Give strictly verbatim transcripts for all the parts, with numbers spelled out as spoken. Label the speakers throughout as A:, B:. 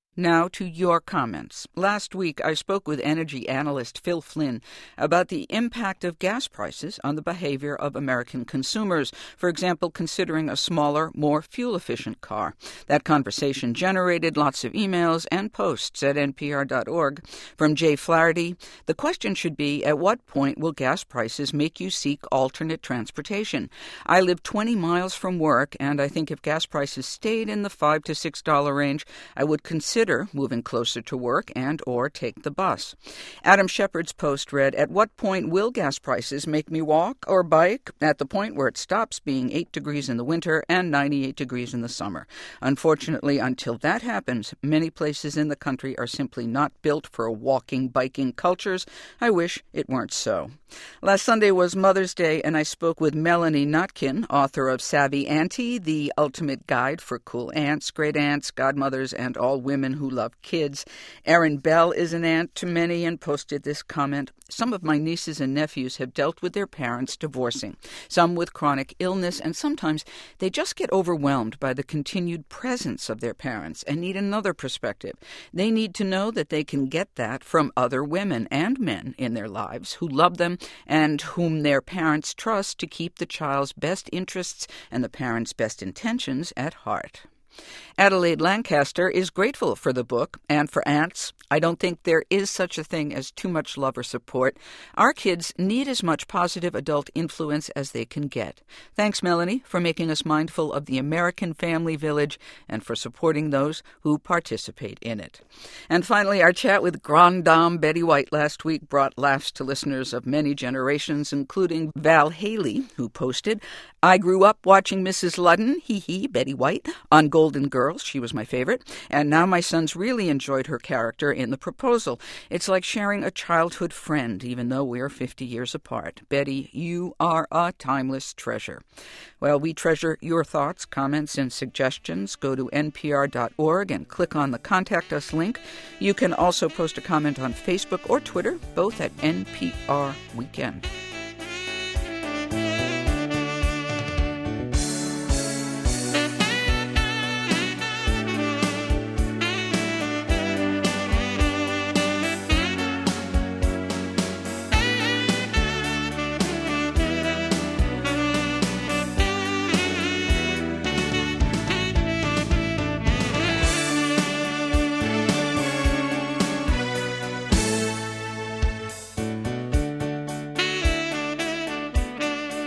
A: Now to your comments. Last week, I spoke with energy analyst Phil Flynn about the impact of gas prices on the behavior of American consumers, for example, considering a smaller, more fuel-efficient car. That conversation generated lots of emails and posts at N P R dot org. From Jay Flaherty, the question should be, at what point will gas prices make you seek alternate transportation? I live twenty miles from work, and I think if gas prices stayed in the five to six dollar range, I would consider moving closer to work and or take the bus. Adam Shepard's post read, at what point will gas prices make me walk or bike? At the point where it stops being eight degrees in the winter and ninety-eight degrees in the summer. Unfortunately, until that happens, many places in the country are simply not built for walking, biking cultures. I wish it weren't so. Last Sunday was Mother's Day, and I spoke with Melanie Notkin, author of Savvy Auntie, the ultimate guide for cool aunts, great aunts, godmothers, and all women who love kids. Erin Bell is an aunt to many and posted this comment. Some of my nieces and nephews have dealt with their parents divorcing, some with chronic illness, and sometimes they just get overwhelmed by the continued presence of their parents and need another perspective. They need to know that they can get that from other women and men in their lives who love them and whom their parents trust to keep the child's best interests and the parents' best intentions at heart. Adelaide Lancaster is grateful for the book and for aunts. I don't think there is such a thing as too much love or support. Our kids need as much positive adult influence as they can get. Thanks, Melanie, for making us mindful of the American family village and for supporting those who participate in it. And finally, our chat with Grand Dame Betty White last week brought laughs to listeners of many generations, including Val Haley, who posted, I grew up watching Missus Ludden, hee hee, Betty White, on Golden Girls. She was my favorite. And now my sons really enjoyed her character in The Proposal. It's like sharing a childhood friend, even though we're fifty years apart. Betty, you are a timeless treasure. Well, we treasure your thoughts, comments, and suggestions. Go to N P R dot org and click on the Contact Us link. You can also post a comment on Facebook or Twitter, both at N P R Weekend.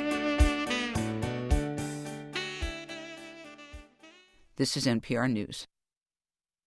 A: This is N P R News.